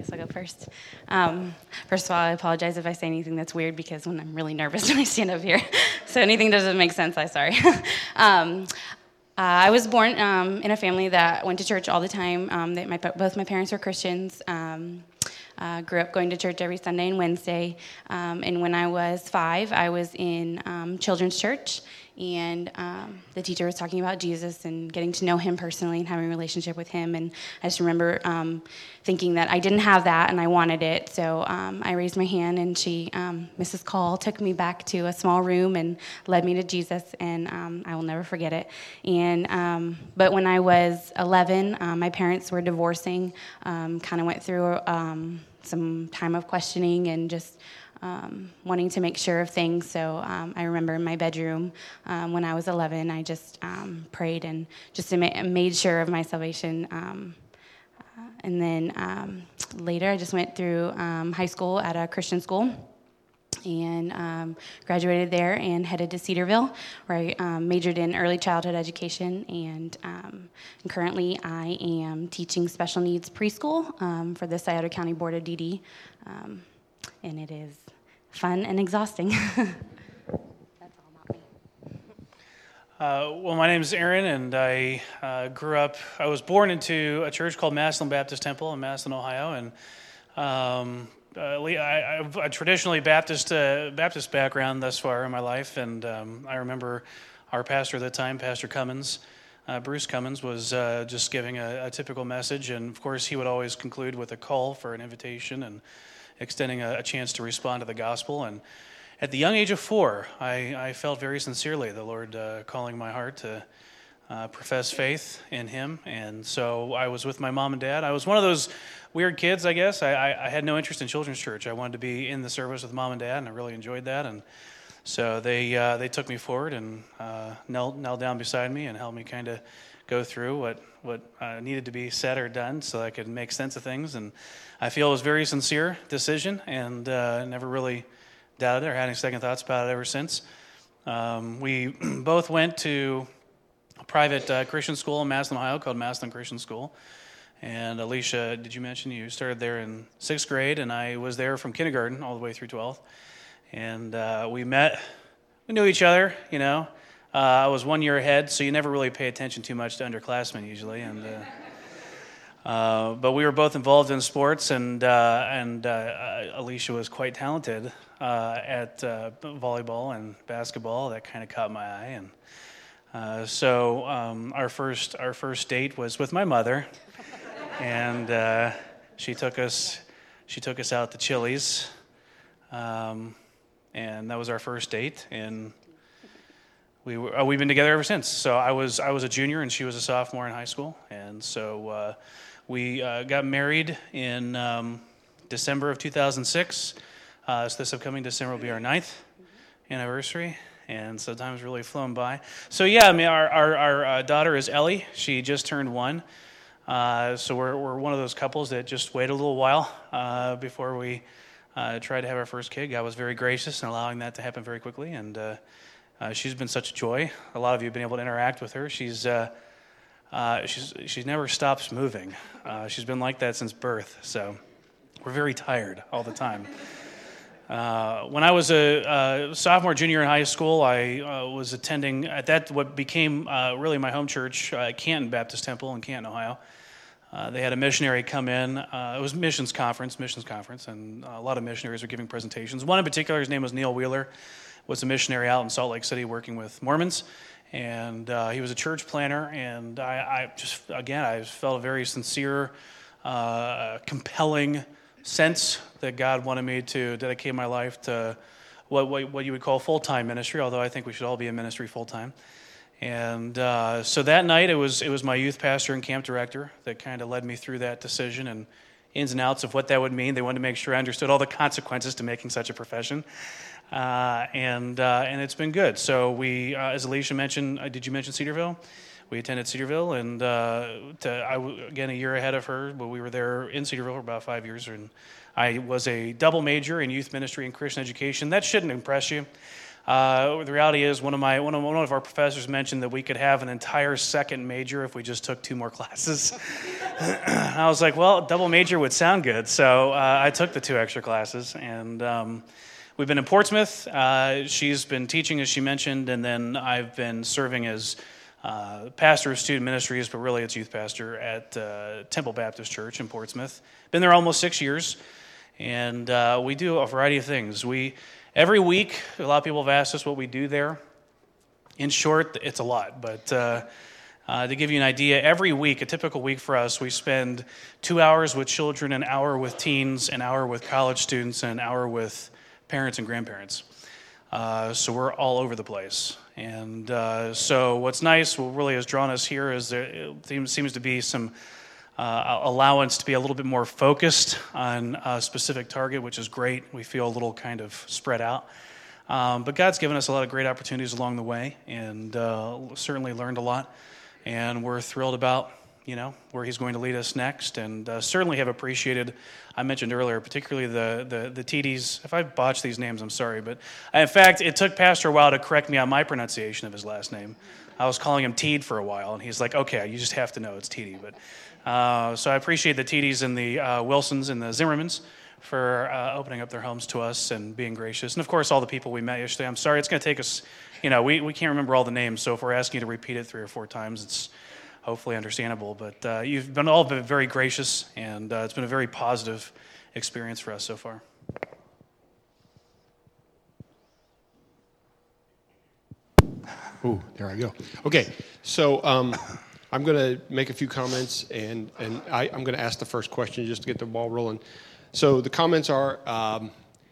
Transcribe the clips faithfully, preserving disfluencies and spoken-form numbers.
guess I'll go first. Um, first of all, I apologize if I say anything that's weird because when I'm really nervous when I stand up here. So anything that doesn't make sense, I'm sorry. um, uh, I was born um, in a family that went to church all the time. Um, that my, both my parents were Christians. Um, uh, grew up going to church every Sunday and Wednesday. Um, and when I was five, I was in um, children's church. And um, the teacher was talking about Jesus and getting to know him personally and having a relationship with him. And I just remember um, thinking that I didn't have that and I wanted it. So um, I raised my hand, and she, um, Missus Call, took me back to a small room and led me to Jesus. And um, I will never forget it. And um, but when I was eleven, um, my parents were divorcing. Um, kind of went through um, some time of questioning and just Um, wanting to make sure of things. So um, I remember in my bedroom um, when I was eleven, I just um, prayed and just ma- made sure of my salvation. Um, uh, and then um, later, I just went through um, high school at a Christian school and um, graduated there and headed to Cedarville, where I um, majored in early childhood education. And, um, and currently, I am teaching special needs preschool um, for the Scioto County Board of D D. Um, and it is fun and exhausting. That's all about me. Uh, well, my name is Aaron, and I uh, grew up, I was born into a church called Massillon Baptist Temple in Massillon, Ohio, and um, uh, I, I have a traditionally Baptist uh, Baptist background thus far in my life, and um, I remember our pastor at the time, Pastor Cummins, uh, Bruce Cummins, was uh, just giving a, a typical message, and of course he would always conclude with a call for an invitation and extending a, a chance to respond to the gospel. And at the young age of four, I, I felt very sincerely the Lord uh, calling my heart to uh, profess faith in him. And so I was with my mom and dad. I was one of those weird kids, I guess. I, I, I had no interest in children's church. I wanted to be in the service with mom and dad, and I really enjoyed that. And so they uh, they took me forward and uh, knelt, knelt down beside me and helped me kind of go through what, what uh, needed to be said or done so I could make sense of things. And I feel it was a very sincere decision, and uh, never really doubted it or had any second thoughts about it ever since. Um, we both went to a private uh, Christian school in Massillon, Ohio called Massillon Christian School. And Alicia, did you mention you started there in sixth grade, and I was there from kindergarten all the way through twelfth. And uh, we met, we knew each other, you know. Uh, I was one year ahead, so you never really pay attention too much to underclassmen usually. And uh, uh, but we were both involved in sports, and uh, and uh, Alicia was quite talented uh, at uh, volleyball and basketball. That kind of caught my eye, and uh, so um, our first our first date was with my mother, and uh, she took us she took us out to Chili's, um, and that was our first date. And We were, uh, we've been together ever since. So I was I was a junior and she was a sophomore in high school, and so uh, we uh, got married in um, December of two thousand six. Uh, so this upcoming December will be our ninth anniversary, and so time's really flown by. So yeah, I mean, our our, our uh, daughter is Ellie. She just turned one. Uh, so we're we're one of those couples that just wait a little while uh, before we uh, try to have our first kid. God was very gracious in allowing that to happen very quickly, and. Uh, Uh, she's been such a joy. A lot of you have been able to interact with her. She's uh, uh, she's she's never stops moving. Uh, she's been like that since birth. So we're very tired all the time. Uh, when I was a uh, sophomore, junior in high school, I uh, was attending at that what became uh, really my home church, uh, Canton Baptist Temple in Canton, Ohio. Uh, they had a missionary come in. Uh, it was missions conference, missions conference, and a lot of missionaries were giving presentations. One in particular, his name was Neil Wheeler, was a missionary out in Salt Lake City working with Mormons, and uh, he was a church planner, and I, I just, again, I felt a very sincere, uh, compelling sense that God wanted me to dedicate my life to what, what, what you would call full-time ministry, although I think we should all be in ministry full-time. And uh, so that night, it was it was my youth pastor and camp director that kind of led me through that decision and ins and outs of what that would mean. They wanted to make sure I understood all the consequences to making such a profession. Uh, and uh, and it's been good. So we, uh, as Alicia mentioned, uh, did you mention Cedarville? We attended Cedarville, and uh, to, I w- again a year ahead of her, but we were there in Cedarville for about five years. And I was a double major in youth ministry and Christian education. That shouldn't impress you. Uh, the reality is, one of my one of one of our professors mentioned that we could have an entire second major if we just took two more classes. I was like, well, double major would sound good. So uh, I took the two extra classes, and um, we've been in Portsmouth. Uh, she's been teaching, as she mentioned, and then I've been serving as uh, pastor of student ministries, but really it's youth pastor at uh, Temple Baptist Church in Portsmouth. Been there almost six years, and uh, we do a variety of things. We every week, a lot of people have asked us what we do there. In short, it's a lot, but uh, uh, to give you an idea, every week, a typical week for us, we spend two hours with children, an hour with teens, an hour with college students, and an hour with parents and grandparents. Uh, so we're all over the place. And uh, so what's nice, what really has drawn us here is there seems to be some uh, allowance to be a little bit more focused on a specific target, which is great. We feel a little kind of spread out. Um, but God's given us a lot of great opportunities along the way, and uh, certainly learned a lot. And we're thrilled about, you know, where He's going to lead us next, and uh, certainly have appreciated. I mentioned earlier, particularly the the the T Ds. If I botched these names, I'm sorry, but in fact, it took Pastor a while to correct me on my pronunciation of his last name. I was calling him Teed for a while, and he's like, "Okay, you just have to know it's Teedy." But uh, so I appreciate the T Ds and the uh, Wilsons and the Zimmermans for uh, opening up their homes to us and being gracious. And of course, all the people we met yesterday. I'm sorry, it's going to take us, you know, we, we can't remember all the names, so if we're asking you to repeat it three or four times, it's hopefully understandable. But uh, you've been all been very gracious, and uh, it's been a very positive experience for us so far. Ooh, there I go. Okay, so um, I'm going to make a few comments, and, and I, I'm going to ask the first question just to get the ball rolling. So the comments are, um,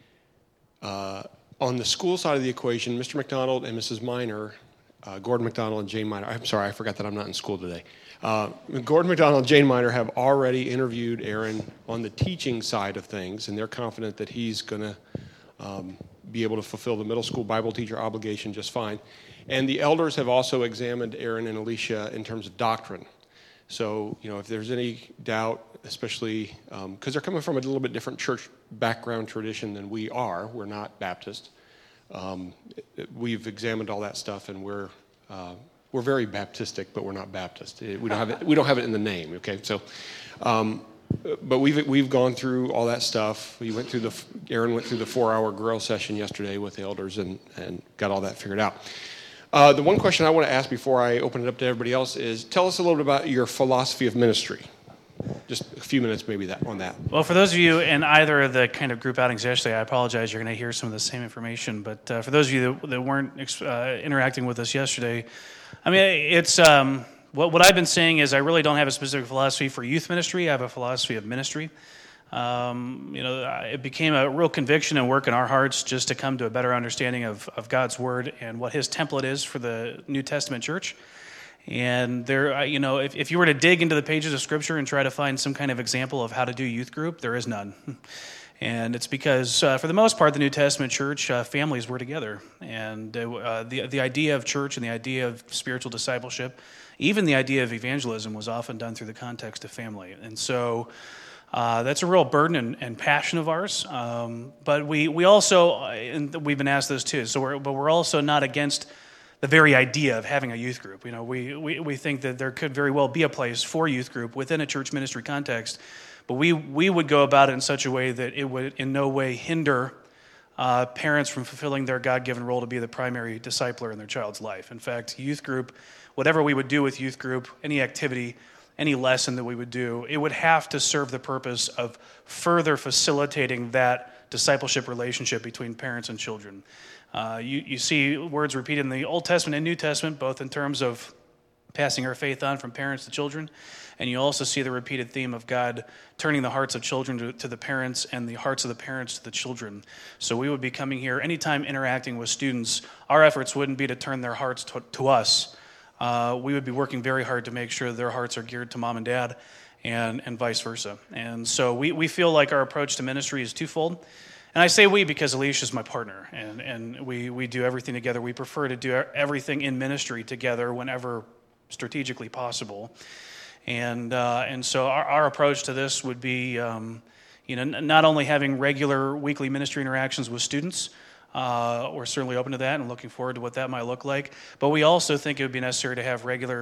uh, on the school side of the equation, Mister McDonald and Missus Minor, uh, Gordon McDonald and Jane Minor, I'm sorry, I forgot that I'm not in school today. Uh, Gordon McDonald and Jane Minor have already interviewed Aaron on the teaching side of things, and they're confident that he's going to um, be able to fulfill the middle school Bible teacher obligation just fine. And the elders have also examined Aaron and Alicia in terms of doctrine. So, you know, if there's any doubt, especially because um, they're coming from a little bit different church background tradition than we are, we're not Baptist. Um, we've examined all that stuff, and we're uh, we're very Baptistic, but we're not Baptist. We don't have it. We don't have it in the name. Okay, so, um, but we've we've gone through all that stuff. We went through the Aaron went through the four-hour grill session yesterday with the elders, and and got all that figured out. Uh, the one question I want to ask before I open it up to everybody else is, tell us a little bit about your philosophy of ministry. Just a few minutes maybe that on that. Well, for those of you in either of the kind of group outings yesterday, I apologize, you're going to hear some of the same information. But uh, for those of you that, that weren't uh, interacting with us yesterday, I mean, it's um, what, what I've been saying is I really don't have a specific philosophy for youth ministry. I have a philosophy of ministry. Um, you know, it became a real conviction and work in our hearts just to come to a better understanding of, of God's Word and what His template is for the New Testament church. And there, you know, if, if you were to dig into the pages of Scripture and try to find some kind of example of how to do youth group, there is none. And it's because, uh, for the most part, the New Testament church, uh, families were together. And uh, the, the idea of church and the idea of spiritual discipleship, even the idea of evangelism was often done through the context of family. And so Uh, that's a real burden and, and passion of ours, um, but we we also, and we've been asked this too. So, we're, but we're also not against the very idea of having a youth group. You know, we, we we think that there could very well be a place for youth group within a church ministry context, but we we would go about it in such a way that it would in no way hinder uh, parents from fulfilling their God-given role to be the primary discipler in their child's life. In fact, youth group, whatever we would do with youth group, any activity, any lesson that we would do, it would have to serve the purpose of further facilitating that discipleship relationship between parents and children. Uh, you, you see words repeated in the Old Testament and New Testament, both in terms of passing our faith on from parents to children, and you also see the repeated theme of God turning the hearts of children to, to the parents and the hearts of the parents to the children. So we would be coming here anytime interacting with students, our efforts wouldn't be to turn their hearts to, to us. Uh, we would be working very hard to make sure their hearts are geared to mom and dad, and, and vice versa. And so we, we feel like our approach to ministry is twofold. And I say we because Alicia is my partner, and, and we, we do everything together. We prefer to do everything in ministry together whenever strategically possible. And uh, and so our, our approach to this would be, um, you know, not only having regular weekly ministry interactions with students. Uh, we're certainly open to that and looking forward to what that might look like. But we also think it would be necessary to have regular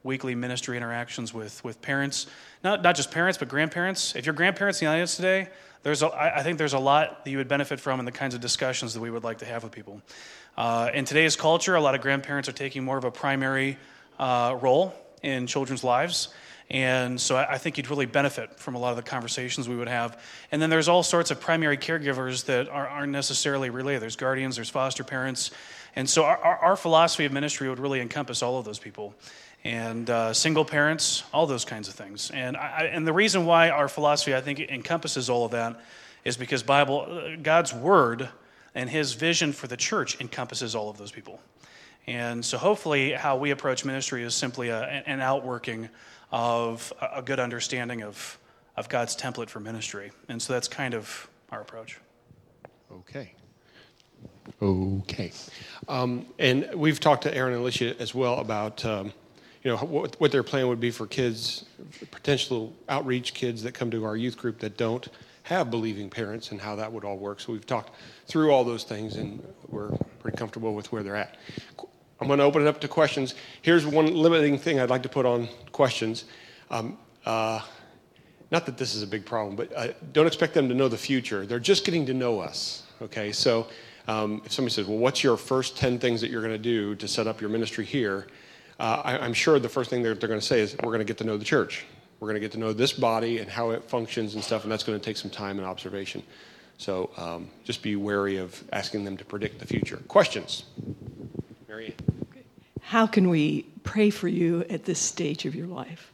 weekly ministry interactions with, with parents, not, not just parents, but grandparents. If you're grandparents in the audience today, there's a, I I think there's a lot that you would benefit from in the kinds of discussions that we would like to have with people. Uh, in today's culture, a lot of grandparents are taking more of a primary uh, role in children's lives. And so I think you'd really benefit from a lot of the conversations we would have. And then there's all sorts of primary caregivers that are, aren't necessarily related. There's guardians, there's foster parents. And so our, our philosophy of ministry would really encompass all of those people. And uh, single parents, all those kinds of things. And I, and the reason why our philosophy, I think, encompasses all of that is because Bible, God's Word and His vision for the church encompasses all of those people. And so hopefully how we approach ministry is simply a, an outworking of a good understanding of, of God's template for ministry. And so that's kind of our approach. Okay. Okay. Um, and we've talked to Aaron and Alicia as well about, um, you know, what, what their plan would be for kids, potential outreach kids that come to our youth group that don't have believing parents and how that would all work. So we've talked through all those things, and we're pretty comfortable with where they're at. I'm going to open it up to questions. Here's one limiting thing I'd like to put on questions. Um, uh, not that this is a big problem, but uh, don't expect them to know the future. They're just getting to know us, okay? So um, if somebody says, well, what's your first ten things that you're going to do to set up your ministry here? Uh, I, I'm sure the first thing they're, they're going to say is, we're going to get to know the church. We're going to get to know this body and how it functions and stuff, and that's going to take some time and observation. So um, just be wary of asking them to predict the future. Questions? Mary Ann. How can we pray for you at this stage of your life?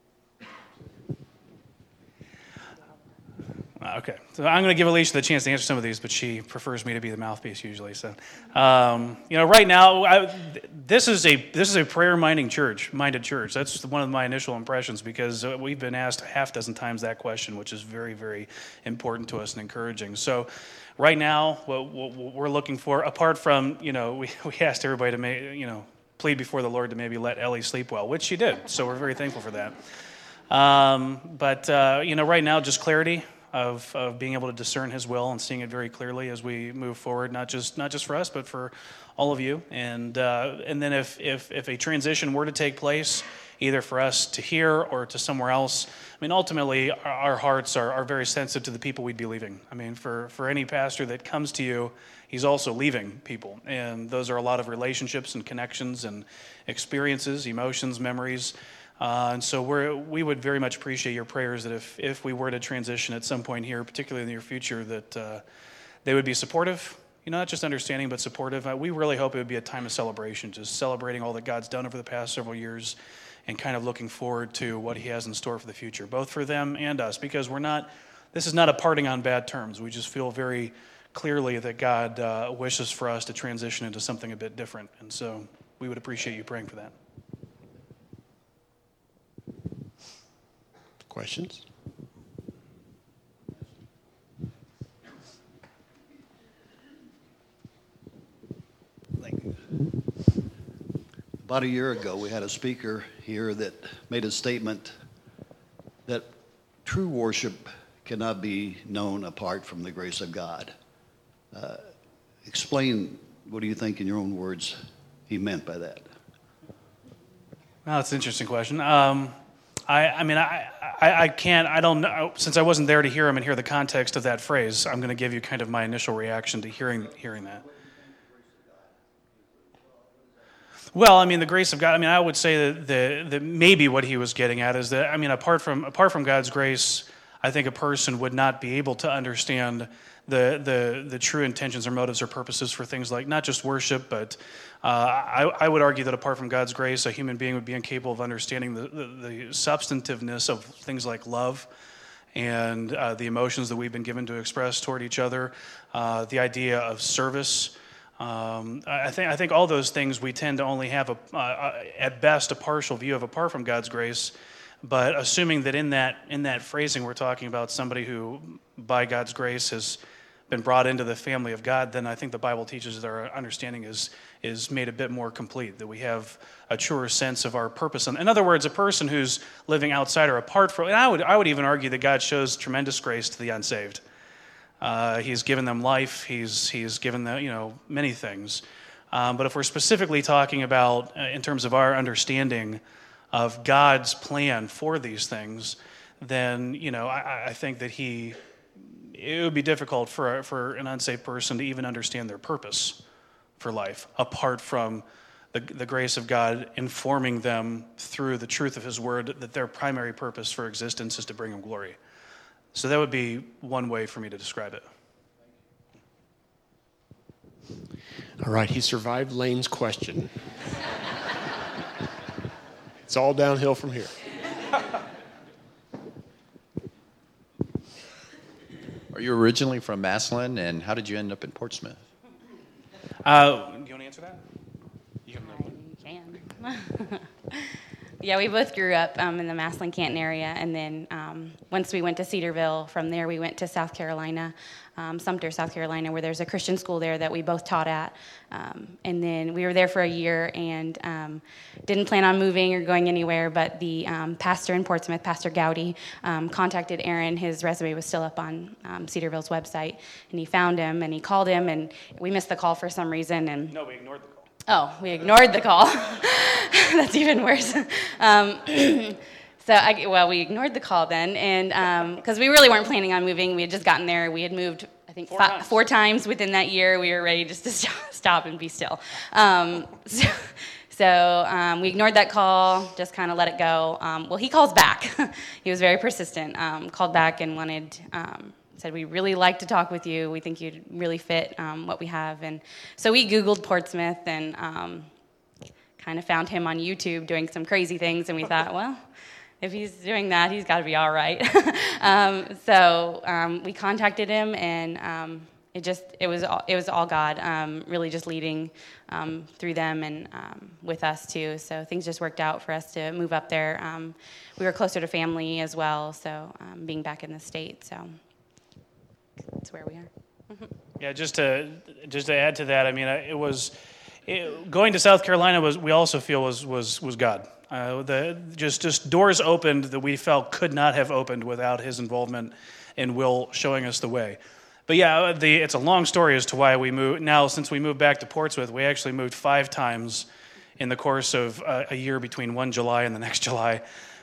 Okay, so I'm going to give Alicia the chance to answer some of these, but she prefers me to be the mouthpiece usually. So, um, you know, right now, I, this is a this is a prayer-minded church. Minded church. That's one of my initial impressions, because we've been asked a half dozen times that question, which is very, very important to us and encouraging. So, right now, what, what we're looking for, apart from, you know, we we asked everybody to make, you know, plead before the Lord to maybe let Ellie sleep well, which she did. So we're very thankful for that. Um, but uh, you know, right now, just clarity. Of, of being able to discern His will and seeing it very clearly as we move forward, not just not just for us, but for all of you. And uh, and then if, if if a transition were to take place, either for us to here or to somewhere else, I mean, ultimately, our, our hearts are, are very sensitive to the people we'd be leaving. I mean, for, for any pastor that comes to you, he's also leaving people. And those are a lot of relationships and connections and experiences, emotions, memories. Uh, and so we're, we would very much appreciate your prayers that if, if we were to transition at some point here, particularly in the near future, that uh, they would be supportive, you know, not just understanding, but supportive. Uh, we really hope it would be a time of celebration, just celebrating all that God's done over the past several years and kind of looking forward to what He has in store for the future, both for them and us, because we're not, this is not a parting on bad terms. We just feel very clearly that God uh, wishes for us to transition into something a bit different. And so we would appreciate you praying for that. Questions? Thank you. About a year ago, we had a speaker here that made a statement that true worship cannot be known apart from the grace of God. Uh, explain, what do you think in your own words he meant by that? Well, that's an interesting question. Um, I, I mean, I, I, I can't, I don't know, since I wasn't there to hear him and hear the context of that phrase, I'm going to give you kind of my initial reaction to hearing hearing that. Well, I mean, the grace of God, I mean, I would say that, the, that maybe what he was getting at is that, I mean, apart from apart from God's grace, I think a person would not be able to understand the the the true intentions or motives or purposes for things like not just worship, but uh, I, I would argue that apart from God's grace, a human being would be incapable of understanding the, the, the substantiveness of things like love and uh, the emotions that we've been given to express toward each other, uh, the idea of service. Um, I think I think all those things we tend to only have a, uh, at best a partial view of apart from God's grace. But assuming that in that in that phrasing we're talking about somebody who, by God's grace, has been brought into the family of God, then I think the Bible teaches that our understanding is is made a bit more complete, that we have a truer sense of our purpose. In other words, a person who's living outside or apart from, and I would I would even argue that God shows tremendous grace to the unsaved. Uh, he's given them life. He's he's given them, you know, many things. Um, but if we're specifically talking about uh, in terms of our understanding of God's plan for these things, then, you know, I, I think that he, it would be difficult for, for an unsaved person to even understand their purpose for life, apart from the, the grace of God informing them through the truth of his word that their primary purpose for existence is to bring him glory. So that would be one way for me to describe it. All right, he survived Lane's question. It's all downhill from here. Are you originally from Massillon, and how did you end up in Portsmouth? Uh, do you want to answer that? You can. Yeah, we both grew up um, in the Massillon, Canton area, and then um, once we went to Cedarville, from there we went to South Carolina, um, Sumter, South Carolina, where there's a Christian school there that we both taught at. Um, and then we were there for a year and um, didn't plan on moving or going anywhere, but the um, pastor in Portsmouth, Pastor Gowdy, um, contacted Aaron. His resume was still up on um, Cedarville's website, and he found him, and he called him, and we missed the call for some reason. And No, we ignored the call. Oh, we ignored the call. That's even worse. Um, so, I, well, we ignored the call then, and because um, we really weren't planning on moving. We had just gotten there. We had moved, I think, Four fi- times. four times within that year. We were ready just to st- stop and be still. Um, so so um, we ignored that call, just kind of let it go. Um, well, he calls back. He was very persistent. Um, called back and wanted... Um, said, we really like to talk with you. We think you'd really fit um, what we have. And so we Googled Portsmouth and um, kind of found him on YouTube doing some crazy things. And we thought, well, if he's doing that, he's got to be all right. um, so um, we contacted him, and um, it just, it was all, it was all God, um, really just leading um, through them and um, with us too. So things just worked out for us to move up there. Um, we were closer to family as well, so um, being back in the state, so. That's where we are. Mm-hmm. Yeah, just to just to add to that, I mean, it was it, going to South Carolina was we also feel was was was God. Uh, the just just doors opened that we felt could not have opened without his involvement and Will showing us the way. But yeah, the it's a long story as to why we moved. Now, since we moved back to Portsmouth, we actually moved five times in the course of a, a year between one July and the next July.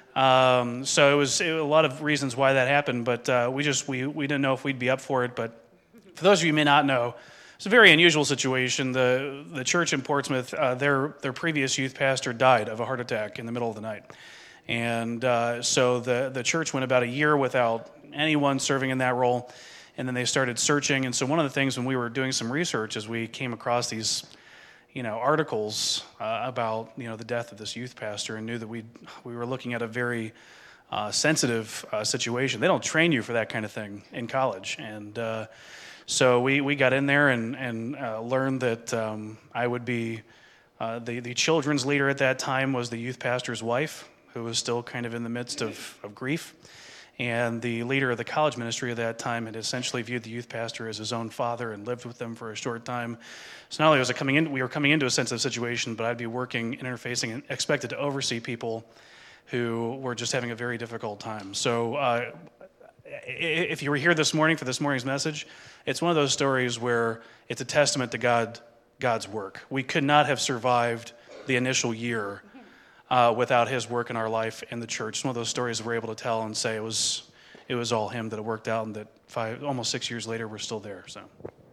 Um, so it was, it was a lot of reasons why that happened, but uh, we just we, we didn't know if we'd be up for it. But for those of you who may not know, it's a very unusual situation. The the church in Portsmouth, uh, their their previous youth pastor died of a heart attack in the middle of the night, and uh, so the the church went about a year without anyone serving in that role, and then they started searching. And so one of the things when we were doing some research is we came across these, you know, articles uh, about, you know, the death of this youth pastor, and knew that we we were looking at a very uh, sensitive uh, situation. They don't train you for that kind of thing in college, and uh, so we, we got in there and and uh, learned that um, I would be uh, the the children's leader at that time was the youth pastor's wife, who was still kind of in the midst of, of grief. And the leader of the college ministry at that time had essentially viewed the youth pastor as his own father and lived with them for a short time. So not only was it coming in, we were coming into a sensitive situation, but I'd be working, interfacing, and expected to oversee people who were just having a very difficult time. So uh, if you were here this morning for this morning's message, it's one of those stories where it's a testament to God, God's work. We could not have survived the initial year Uh, without his work in our life in the church. It's one of those stories we're able to tell and say it was it was all him that it worked out, and that five almost six years later we're still there. So.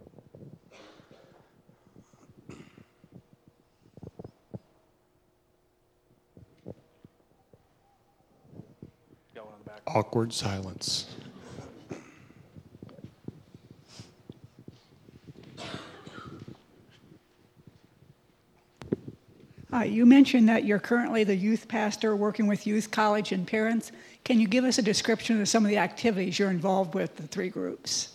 Got one in the back. Awkward silence. Uh, you mentioned that you're currently the youth pastor working with youth, college, and parents. Can you give us a description of some of the activities you're involved with, the three groups?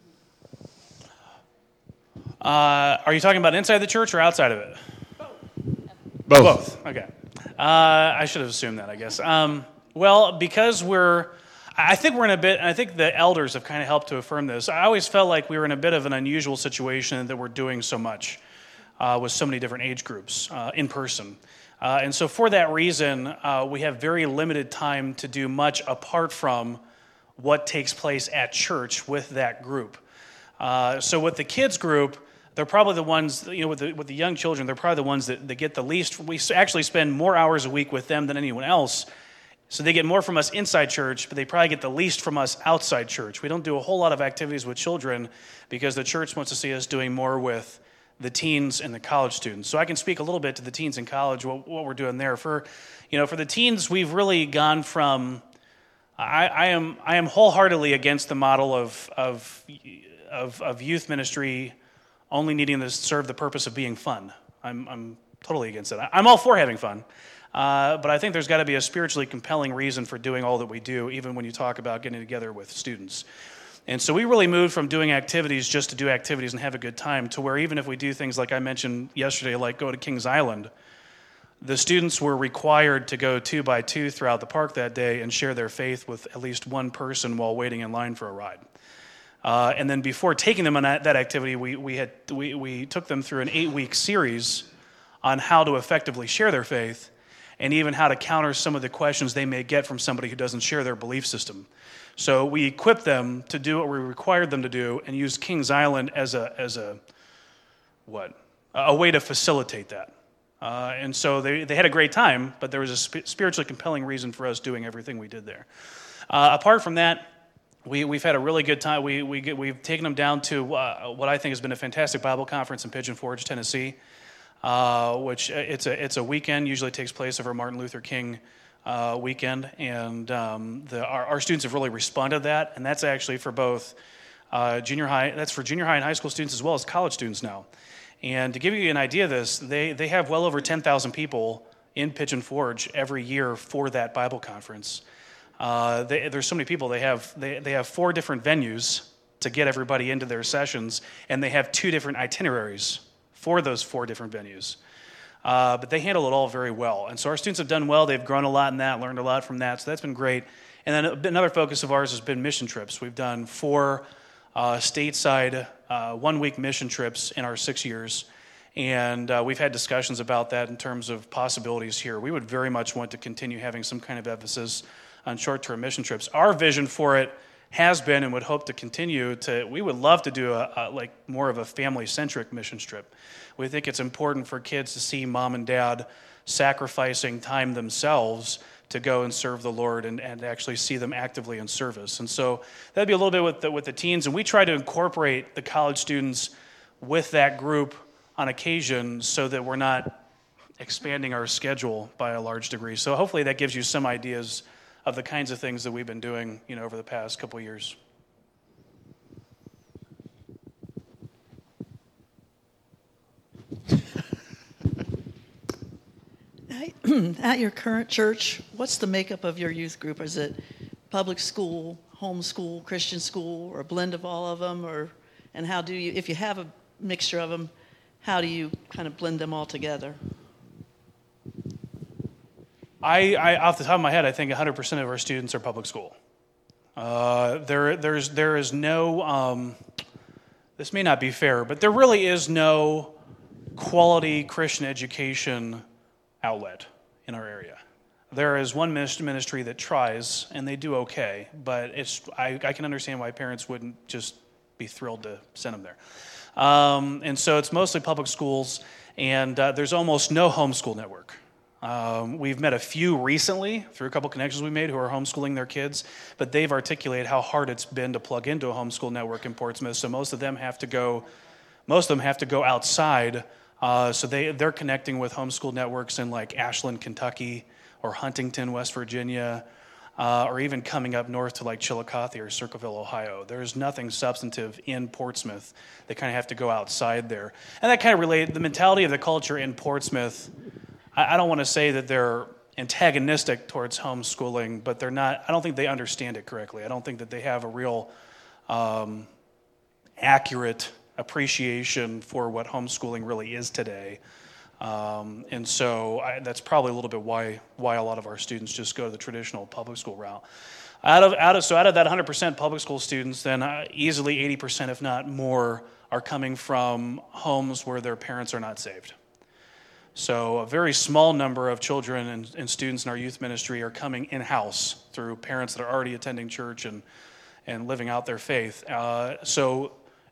Uh, are you talking about inside the church or outside of it? Both. Both. Okay. Uh, I should have assumed that, I guess. Um, well, because we're, I think we're in a bit, and I think the elders have kind of helped to affirm this. I always felt like we were in a bit of an unusual situation that we're doing so much. Uh, with so many different age groups uh, in person. Uh, and so for that reason, uh, we have very limited time to do much apart from what takes place at church with that group. Uh, so with the kids group, they're probably the ones, you know, with the, with the young children, they're probably the ones that, that get the least. We actually spend more hours a week with them than anyone else. So they get more from us inside church, but they probably get the least from us outside church. We don't do a whole lot of activities with children because the church wants to see us doing more with the teens and the college students. So I can speak a little bit to the teens in college, what, what we're doing there. For, you know, for the teens, we've really gone from, I, I am I am wholeheartedly against the model of, of, of, of youth ministry only needing to serve the purpose of being fun. I'm, I'm totally against it. I'm all for having fun. Uh, but I think there's got to be a spiritually compelling reason for doing all that we do, even when you talk about getting together with students. And so we really moved from doing activities just to do activities and have a good time to where even if we do things like I mentioned yesterday, like go to Kings Island, the students were required to go two by two throughout the park that day and share their faith with at least one person while waiting in line for a ride. Uh, and then before taking them on that, that activity, we, we, had, we, we took them through an eight-week series on how to effectively share their faith and even how to counter some of the questions they may get from somebody who doesn't share their belief system. So we equipped them to do what we required them to do and used Kings Island as a, as a what, a way to facilitate that. Uh, and so they, they had a great time, but there was a sp- spiritually compelling reason for us doing everything we did there. Uh, apart from that, we, we've had a really good time. We, we get, we've taken them down to uh, what I think has been a fantastic Bible conference in Pigeon Forge, Tennessee. Uh, which it's a it's a weekend, usually takes place over Martin Luther King uh, weekend, and um, the, our, our students have really responded to that, and that's actually for both uh, junior high, that's for junior high and high school students as well as college students now. And to give you an idea of this, they, they have well over ten thousand people in Pigeon Forge every year for that Bible conference. Uh, they, there's so many people, they have they, they have four different venues to get everybody into their sessions, and they have two different itineraries for those four different venues. Uh, but they handle it all very well. And so our students have done well. They've grown a lot in that, learned a lot from that. So that's been great. And then another focus of ours has been mission trips. We've done four uh, stateside uh, one-week mission trips in our six years. And uh, we've had discussions about that in terms of possibilities here. We would very much want to continue having some kind of emphasis on short-term mission trips. Our vision for it has been and would hope to continue to, we would love to do a, a like more of a family-centric mission trip. We think it's important for kids to see mom and dad sacrificing time themselves to go and serve the Lord and, and actually see them actively in service. And so that'd be a little bit with the, with the teens, and we try to incorporate the college students with that group on occasion so that we're not expanding our schedule by a large degree. So hopefully that gives you some ideas of the kinds of things that we've been doing, you know, over the past couple of years. At your current church, what's the makeup of your youth group? Is it public school, homeschool, Christian school, or a blend of all of them? Or, and how do you, if you have a mixture of them, how do you kind of blend them all together? I, I, off the top of my head, I think one hundred percent of our students are public school. Uh, there, there's, there is no, um, this may not be fair, but there really is no quality Christian education outlet in our area. There is one ministry that tries, and they do okay, but it's I, I can understand why parents wouldn't just be thrilled to send them there. Um, and so it's mostly public schools, and uh, there's almost no homeschool network. Um, we've met a few recently through a couple connections we made who are homeschooling their kids, but they've articulated how hard it's been to plug into a homeschool network in Portsmouth. So most of them have to go, most of them have to go outside. Uh, so they they're connecting with homeschool networks in like Ashland, Kentucky, or Huntington, West Virginia, uh, or even coming up north to like Chillicothe or Circleville, Ohio. There's nothing substantive in Portsmouth. They kind of have to go outside there, and that kind of related the mentality of the culture in Portsmouth. I don't want to say that they're antagonistic towards homeschooling, but they're not, I don't think they understand it correctly. I don't think that they have a real um, accurate appreciation for what homeschooling really is today. Um, and so I, that's probably a little bit why why a lot of our students just go the traditional public school route. Out of, out of, so out of that one hundred percent public school students, then uh, easily eighty percent, if not more, are coming from homes where their parents are not saved. So a very small number of children and, and students in our youth ministry are coming in-house through parents that are already attending church and, and living out their faith. Uh, so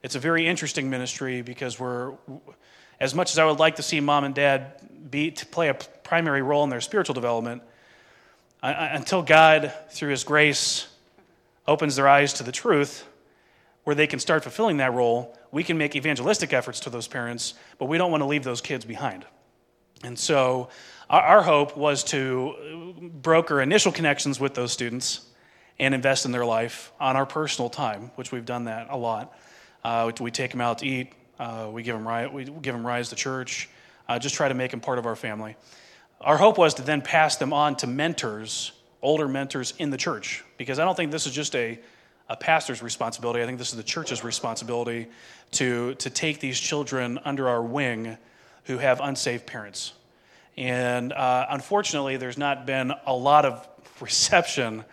It's a very interesting ministry because we're, as much as I would like to see mom and dad be to play a primary role in their spiritual development, I, I, until God, through His grace, opens their eyes to the truth, where they can start fulfilling that role, we can make evangelistic efforts to those parents, but we don't want to leave those kids behind. And so our, our hope was to broker initial connections with those students and invest in their life on our personal time, which we've done that a lot. Uh, we take them out to eat. Uh, we give them ri- we give them rides to church. Uh, just try to make them part of our family. Our hope was to then pass them on to mentors, older mentors in the church, because I don't think this is just a, a pastor's responsibility. I think this is the church's responsibility to, to take these children under our wing who have unsaved parents. And uh, unfortunately, there's not been a lot of reception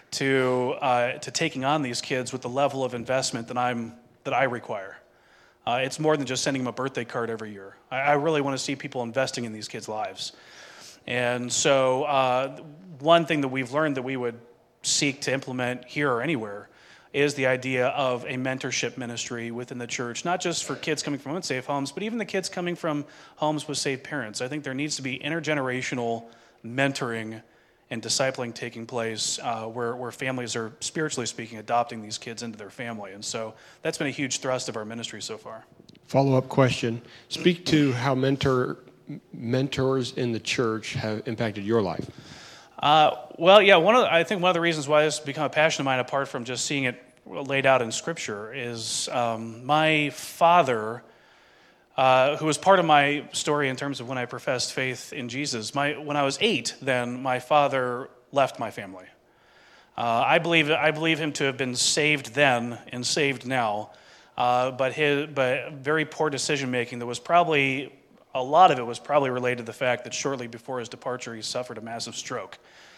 to uh, to taking on these kids with the level of investment that I'm that I require. Uh, it's more than just sending them a birthday card every year. I, I really want to see people investing in these kids' lives. And so uh, one thing that we've learned that we would seek to implement here or anywhere is the idea of a mentorship ministry within the church, not just for kids coming from unsafe homes, but even the kids coming from homes with saved parents. I think there needs to be intergenerational mentoring and discipling taking place uh, where, where families are, spiritually speaking, adopting these kids into their family. And so that's been a huge thrust of our ministry so far. Follow-up question. Speak to how mentor mentors in the church have impacted your life. Uh, well, yeah, one of the, I think one of the reasons why this has become a passion of mine, apart from just seeing it laid out in Scripture, is um, my father, uh, who was part of my story in terms of when I professed faith in Jesus. My when I was eight, then my father left my family. Uh, I believe I believe him to have been saved then and saved now, uh, but his but very poor decision making. That was probably a lot of it was probably related to the fact that shortly before his departure, he suffered a massive stroke,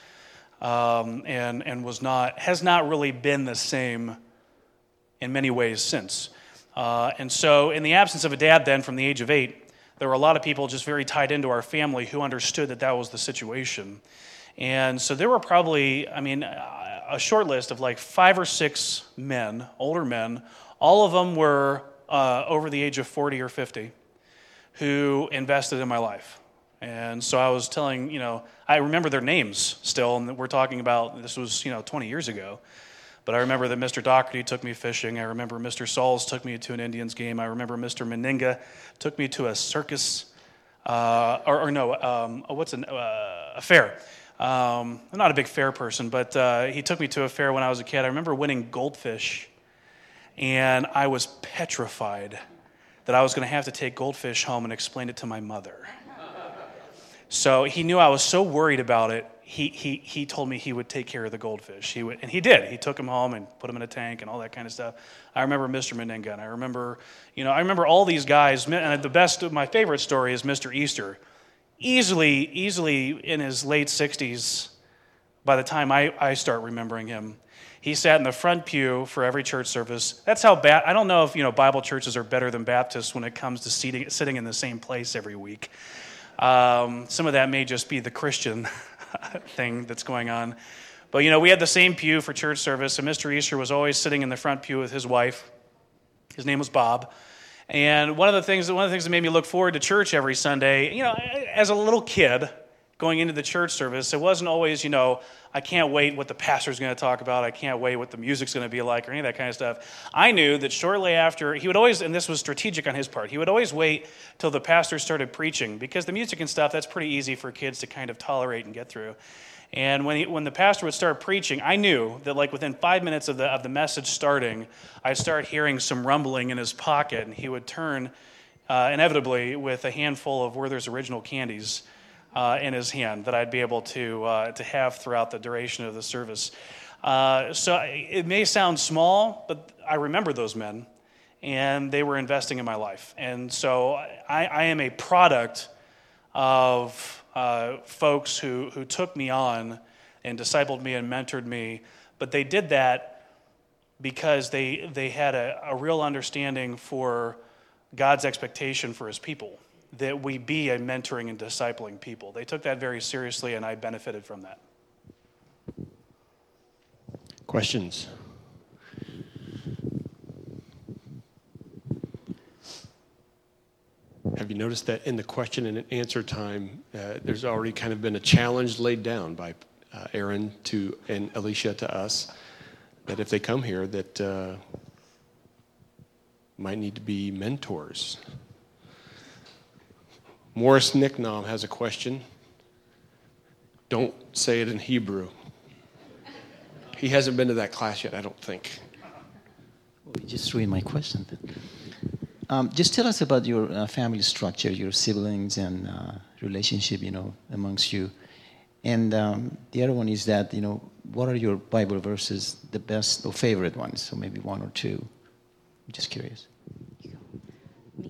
um, and and was not has not really been the same in many ways since. Uh, and so, in the absence of a dad, then from the age of eight, there were a lot of people just very tied into our family who understood that that was the situation. And so there were probably, I mean, a short list of like five or six men, older men. All of them were uh, over the age of forty or fifty, who invested in my life. And so I was telling, you know, I remember their names still, and we're talking about, this was, you know, twenty years ago. But I remember that Mister Doherty took me fishing. I remember Mister Sauls took me to an Indians game. I remember Mister Meninga took me to a circus, uh, or, or no, um, what's an, uh, a fair. Um, I'm not a big fair person, but uh, he took me to a fair when I was a kid. I remember winning goldfish, and I was petrified that I was going to have to take goldfish home and explain it to my mother. So he knew I was so worried about it. He he he told me he would take care of the goldfish. He would, and he did. He took them home and put them in a tank and all that kind of stuff. I remember Mister Meninga, and I remember, you know, I remember all these guys. And the best, my favorite story is Mister Easter. Easily, easily in his late sixties, by the time I, I start remembering him. He sat in the front pew for every church service. That's how bad, I don't know if, you know, Bible churches are better than Baptists when it comes to seating, sitting in the same place every week. Um, some of that may just be the Christian thing that's going on. But, you know, we had the same pew for church service, and Mister Easter was always sitting in the front pew with his wife. His name was Bob. And one of the things, one of the things that made me look forward to church every Sunday, you know, as a little kid going into the church service, it wasn't always, you know, I can't wait what the pastor's going to talk about. I can't wait what the music's going to be like or any of that kind of stuff. I knew that shortly after, he would always, and this was strategic on his part, he would always wait till the pastor started preaching, because the music and stuff, that's pretty easy for kids to kind of tolerate and get through. And when he, when the pastor would start preaching, I knew that like within five minutes of the of the message starting, I'd start hearing some rumbling in his pocket, and he would turn uh, inevitably with a handful of Werther's Original candies uh, in his hand that I'd be able to uh, to have throughout the duration of the service. Uh, so it may sound small, but I remember those men, and they were investing in my life. And so I, I am a product of uh, folks who, who took me on and discipled me and mentored me, but they did that because they they had a, a real understanding for God's expectation for his people, that we be a mentoring and discipling people. They took that very seriously, and I benefited from that. Questions? Have you noticed that in the question and answer time, uh, there's already kind of been a challenge laid down by uh, Aaron to and Alicia to us, that if they come here, that uh, might need to be mentors. Morris Nicknam has a question. Don't say it in Hebrew. He hasn't been to that class yet, I don't think. Well, you just ruined my question then. Um, just tell us about your uh, family structure, your siblings and uh, relationship, you know, amongst you. And um, the other one is that, you know, what are your Bible verses, the best or favorite ones? So maybe one or two. I'm just curious. Me?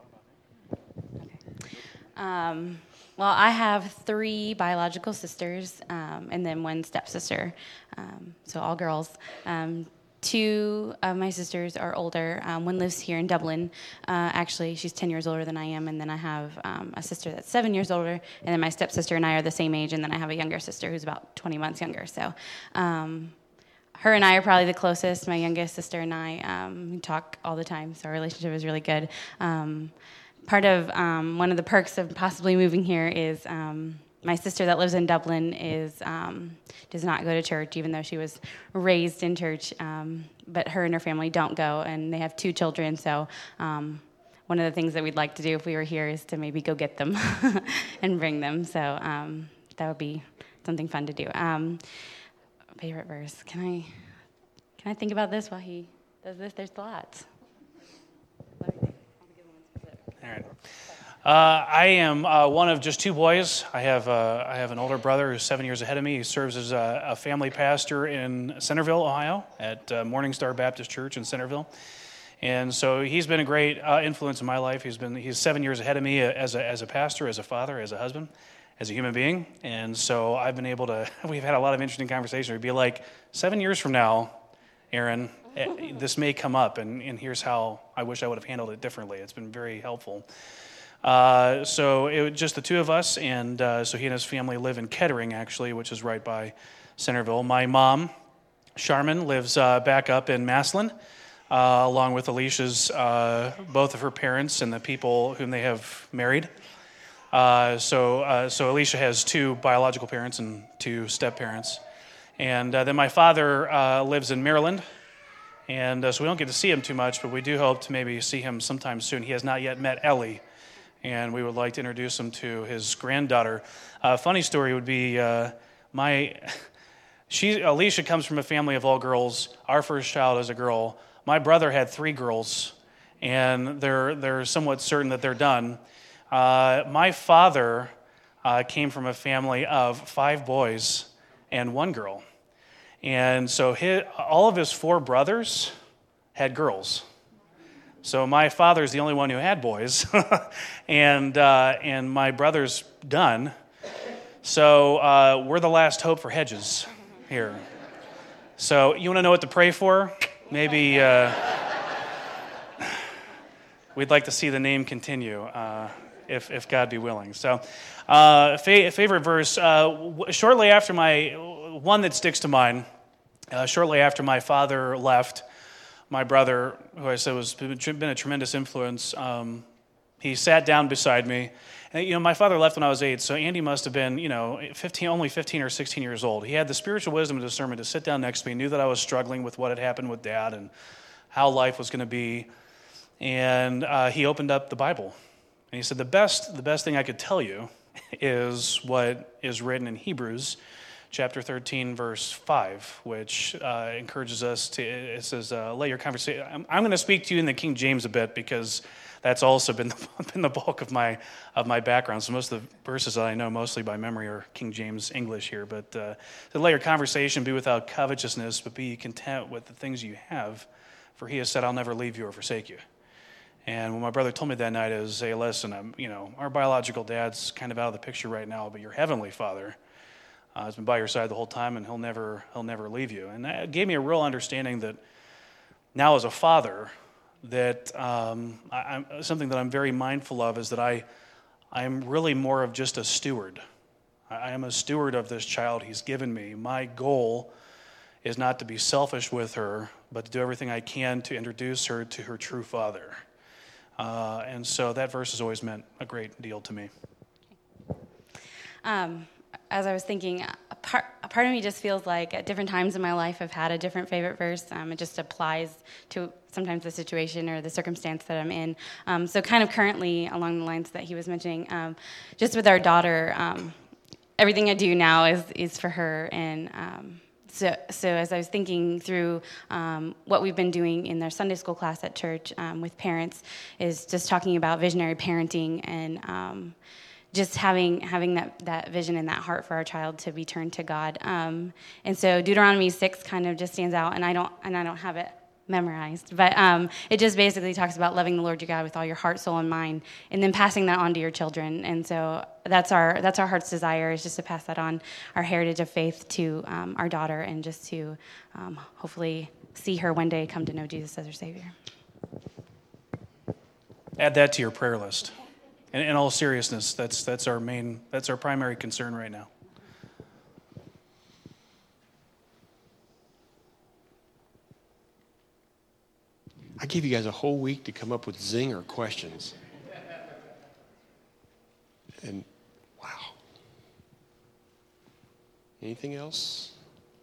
Okay. Um, well, I have three biological sisters um, and then one stepsister, um, so all girls. Um, Two of my sisters are older. Um, one lives here in Dublin. Uh, actually, she's ten years older than I am. And then I have um, a sister that's seven years older. And then my stepsister and I are the same age. And then I have a younger sister who's about twenty months younger. So um, her and I are probably the closest. My youngest sister and I um, talk all the time. So our relationship is really good. Um, part of um, one of the perks of possibly moving here is um, my sister that lives in Dublin is um, does not go to church, even though she was raised in church. Um, but her and her family don't go, and they have two children. So um, one of the things that we'd like to do if we were here is to maybe go get them and bring them. So um, that would be something fun to do. Um, favorite verse? Can I can I think about this while he does this? There's lots. All right. Uh, I am uh, one of just two boys. I have uh, I have an older brother who's seven years ahead of me. He serves as a, a family pastor in Centerville, Ohio, at uh, Morning Star Baptist Church in Centerville. And so he's been a great uh, influence in my life. He's been he's seven years ahead of me as a as a pastor, as a father, as a husband, as a human being. And so I've been able to. We've had a lot of interesting conversations. We'd be like, seven years from now, Aaron, this may come up, and, and here's how I wish I would have handled it differently. It's been very helpful. Uh, so it was just the two of us, and uh, so he and his family live in Kettering, actually, which is right by Centerville. My mom, Charmin, lives uh, back up in Massillon, uh, along with Alicia's, uh, both of her parents and the people whom they have married. Uh, so, uh, so Alicia has two biological parents and two step-parents. And uh, then my father uh, lives in Maryland, and uh, so we don't get to see him too much, but we do hope to maybe see him sometime soon. He has not yet met Ellie, and we would like to introduce him to his granddaughter. A uh, funny story would be uh, my, she, Alicia comes from a family of all girls. Our first child is a girl. My brother had three girls, and they're they're somewhat certain that they're done. Uh, my father uh, came from a family of five boys and one girl, and so his, all of his four brothers had girls. So my father's the only one who had boys, and uh, and my brother's done. So uh, we're the last hope for Hedges here. So you want to know what to pray for? Maybe uh, we'd like to see the name continue, uh, if if God be willing. So uh, fa- favorite verse. Uh, w- shortly after my one that sticks to mind. Uh, shortly after my father left. My brother, who I said was been a tremendous influence, um, he sat down beside me. And, you know, my father left when I was eight, so Andy must have been, you know, fifteen, only fifteen or sixteen years old. He had the spiritual wisdom and discernment to sit down next to me, knew that I was struggling with what had happened with Dad and how life was going to be. And uh, he opened up the Bible. And he said, the best, the best thing I could tell you is what is written in Hebrews chapter thirteen, verse five, which uh, encourages us to, it says, uh, let your conversation, I'm, I'm going to speak to you in the King James a bit because that's also been the, been the bulk of my of my background. So most of the verses that I know mostly by memory are King James English here. But uh, to let your conversation be without covetousness, but be content with the things you have, for he has said, I'll never leave you or forsake you. And what my brother told me that night is, hey, listen, I'm, you know, our biological dad's kind of out of the picture right now, but your heavenly Father Uh, has been by your side the whole time, and he'll never he'll never leave you. And that gave me a real understanding that now as a father, that um, I, I'm, something that I'm very mindful of is that I I'm really more of just a steward. I, I am a steward of this child he's given me. My goal is not to be selfish with her, but to do everything I can to introduce her to her true father. Uh, and so that verse has always meant a great deal to me. Um, as I was thinking, a part, a part of me just feels like at different times in my life I've had a different favorite verse. Um, it just applies to sometimes the situation or the circumstance that I'm in. Um, so kind of currently along the lines that he was mentioning, um, just with our daughter, um, everything I do now is, is for her. And um, so, so as I was thinking through um, what we've been doing in their Sunday school class at church um, with parents is just talking about visionary parenting and um, just having having that, that vision and that heart for our child to be turned to God. Um, and so Deuteronomy six kind of just stands out, and I don't and I don't have it memorized, but um, it just basically talks about loving the Lord your God with all your heart, soul, and mind, and then passing that on to your children. And so that's our that's our heart's desire, is just to pass that on, our heritage of faith, to um, our daughter, and just to um, hopefully see her one day come to know Jesus as her Savior. Add that to your prayer list. In, in all seriousness, that's that's our main, that's our primary concern right now. I gave you guys a whole week to come up with zinger questions. And wow. Anything else?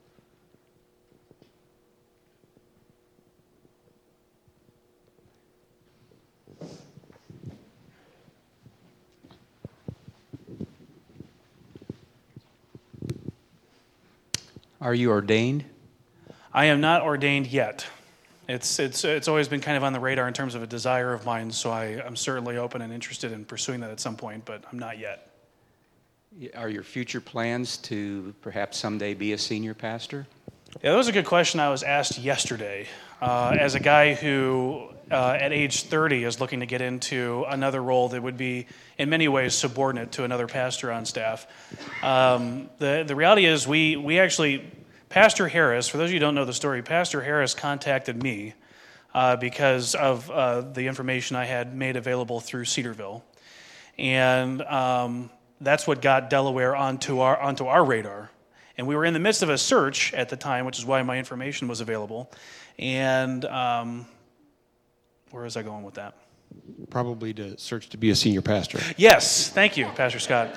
Are you ordained? I am not ordained yet. It's it's it's always been kind of on the radar in terms of a desire of mine, so I, I'm certainly open and interested in pursuing that at some point, but I'm not yet. Are your future plans to perhaps someday be a senior pastor? Yeah, that was a good question I was asked yesterday. Uh, as a guy who, uh, at age thirty, is looking to get into another role that would be, in many ways, subordinate to another pastor on staff. Um, the the reality is, we we actually, Pastor Harris, for those of you who don't know the story, Pastor Harris contacted me uh, because of uh, the information I had made available through Cedarville, and um, that's what got Delaware onto our onto our radar. And we were in the midst of a search at the time, which is why my information was available. And um, where was I going with that? Probably to search to be a senior pastor. Yes, thank you, Pastor Scott.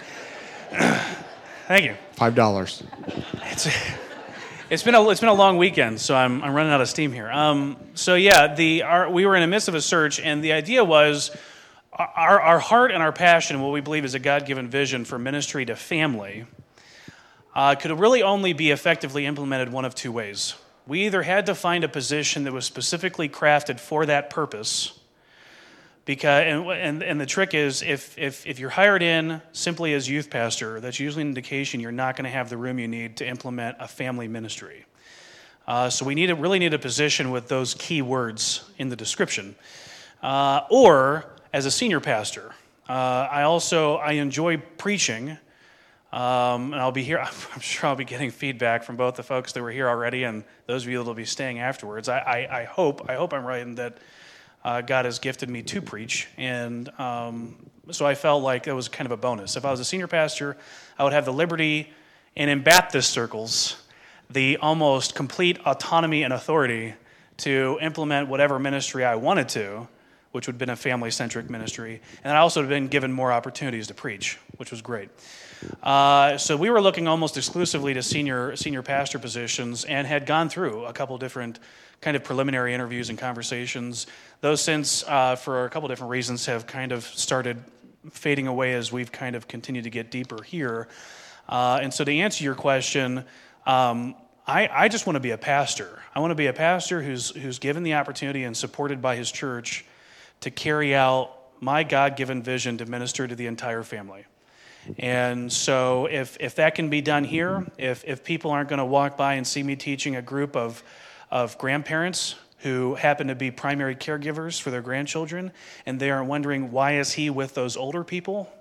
Thank you. Five dollars. It's it's been a it's been a long weekend, so I'm I'm running out of steam here. Um, so yeah, the our, we were in the midst of a search, and the idea was our our heart and our passion, what we believe is a God-given vision for ministry to family, uh, could really only be effectively implemented one of two ways. We either had to find a position that was specifically crafted for that purpose, because and and, and the trick is if, if if you're hired in simply as youth pastor, that's usually an indication you're not going to have the room you need to implement a family ministry. Uh, so we need a, really need a position with those key words in the description, uh, or as a senior pastor. Uh, I also I enjoy preaching. Um, and I'll be here, I'm sure I'll be getting feedback from both the folks that were here already and those of you that will be staying afterwards. I, I, I hope I hope I'm right in that uh, God has gifted me to preach. And um, so I felt like it was kind of a bonus. If I was a senior pastor, I would have the liberty, and in Baptist circles, the almost complete autonomy and authority to implement whatever ministry I wanted to, which would have been a family-centric ministry. And I also have been given more opportunities to preach, which was great. Uh, so we were looking almost exclusively to senior senior pastor positions and had gone through a couple different kind of preliminary interviews and conversations. Those since, uh, for a couple different reasons, have kind of started fading away as we've kind of continued to get deeper here. Uh, and so to answer your question, um, I, I just want to be a pastor. I want to be a pastor who's who's given the opportunity and supported by his church to carry out my God-given vision to minister to the entire family. And so if if that can be done here, if if people aren't going to walk by and see me teaching a group of of grandparents who happen to be primary caregivers for their grandchildren, and they are wondering why is he with those older people,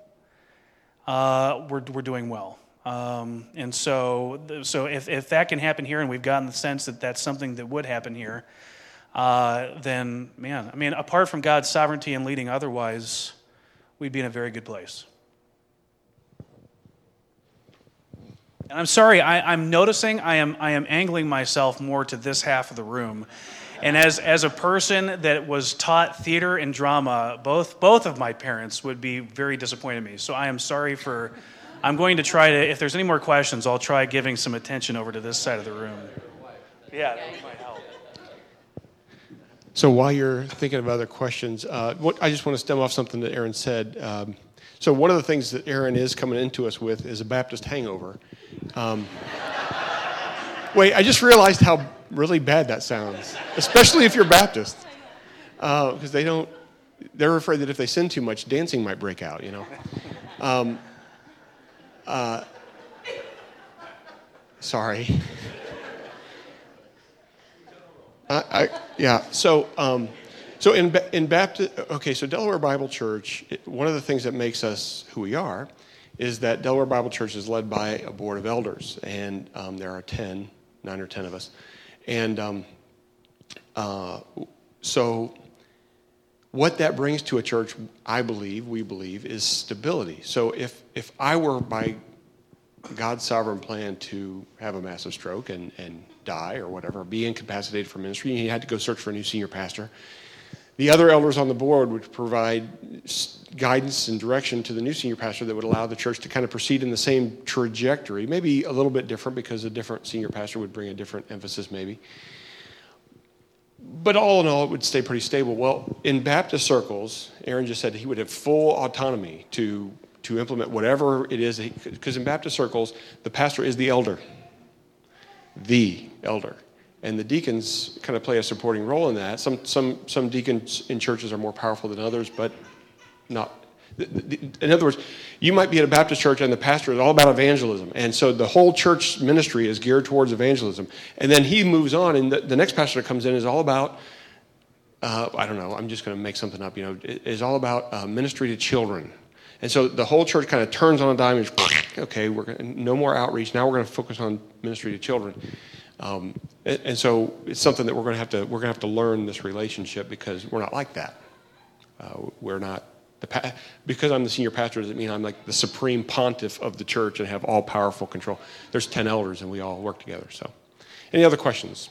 uh, we're we're doing well. Um, and so so if if that can happen here, and we've gotten the sense that that's something that would happen here, uh, then man, I mean, apart from God's sovereignty and leading otherwise, we'd be in a very good place. And I'm sorry, I, I'm noticing I am I am angling myself more to this half of the room. And as as a person that was taught theater and drama, both both of my parents would be very disappointed in me. So I am sorry for, I'm going to try to, if there's any more questions, I'll try giving some attention over to this side of the room. Yeah, that might help. So while you're thinking of other questions, uh, what, I just want to stem off something that Aaron said. Um, so one of the things that Aaron is coming into us with is a Baptist hangover. Um, wait, I just realized how really bad that sounds, especially if you're Baptist, because uh, they don't. They're afraid that if they sin too much, dancing might break out. You know. Um, uh, sorry. I, I, yeah. So, um, so in in Baptist, okay. So Delaware Bible Church, it, one of the things that makes us who we are, is that Delaware Bible Church is led by a board of elders, and um, there are ten, nine or ten of us, and um, uh, so what that brings to a church, I believe, we believe, is stability. So if if I were by God's sovereign plan to have a massive stroke and and die or whatever, be incapacitated for ministry, and he had to go search for a new senior pastor, the other elders on the board would provide guidance and direction to the new senior pastor that would allow the church to kind of proceed in the same trajectory, maybe a little bit different because a different senior pastor would bring a different emphasis maybe. But all in all, it would stay pretty stable. Well, in Baptist circles, Aaron just said he would have full autonomy to, to implement whatever it is, because in Baptist circles, the pastor is the elder. The elder. And the deacons kind of play a supporting role in that. Some some some deacons in churches are more powerful than others, but not. In other words, you might be at a Baptist church and the pastor is all about evangelism. And so the whole church ministry is geared towards evangelism. And then he moves on, and the, the next pastor that comes in is all about, uh, I don't know, I'm just going to make something up, you know, it is all about uh, ministry to children. And so the whole church kind of turns on a dime and, okay, we're gonna, no more outreach. Now we're going to focus on ministry to children. Um, and, and so it's something that we're going to have to we're going to have to learn this relationship, because we're not like that. Uh, we're not the pa- because I'm the senior pastor doesn't mean I'm like the supreme pontiff of the church and have all powerful control. There's ten elders and we all work together. So, any other questions?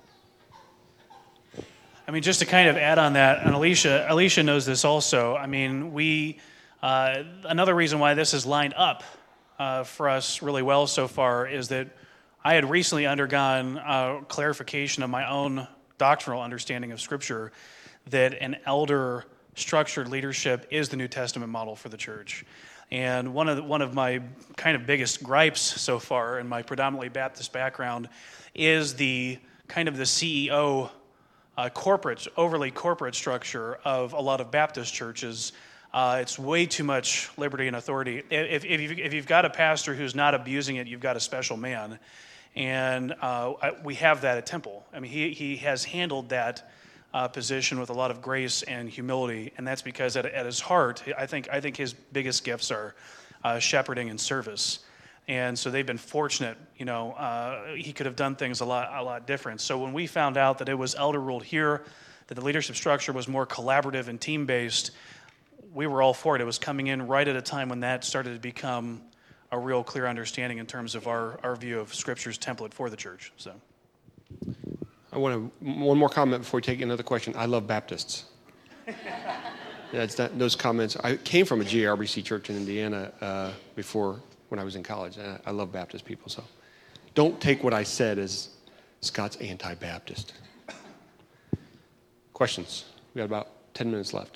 I mean, just to kind of add on that, and Alicia Alicia knows this also. I mean, we. Uh, another reason why this is lined up uh, for us really well so far is that I had recently undergone uh, clarification of my own doctrinal understanding of Scripture, that an elder-structured leadership is the New Testament model for the church. And one of the, one of my kind of biggest gripes so far in my predominantly Baptist background is the kind of the C E O uh, corporate, overly corporate structure of a lot of Baptist churches. Uh, it's way too much liberty and authority. If, if, you've, if you've got a pastor who's not abusing it, you've got a special man. And uh, I, we have that at Temple. I mean, he, he has handled that uh, position with a lot of grace and humility, and that's because at, at his heart, I think I think his biggest gifts are uh, shepherding and service. And so they've been fortunate. You know, uh, he could have done things a lot a lot different. So when we found out that it was elder ruled here, that the leadership structure was more collaborative and team based, we were all for it. It was coming in right at a time when that started to become a real clear understanding in terms of our, our view of Scripture's template for the church. So, I want to one more comment before we take another question. I love Baptists. That's not, those comments. I came from a G R B C church in Indiana uh, before when I was in college. And I, I love Baptist people. So, don't take what I said as Scott's anti-Baptist. Questions? We got about ten minutes left.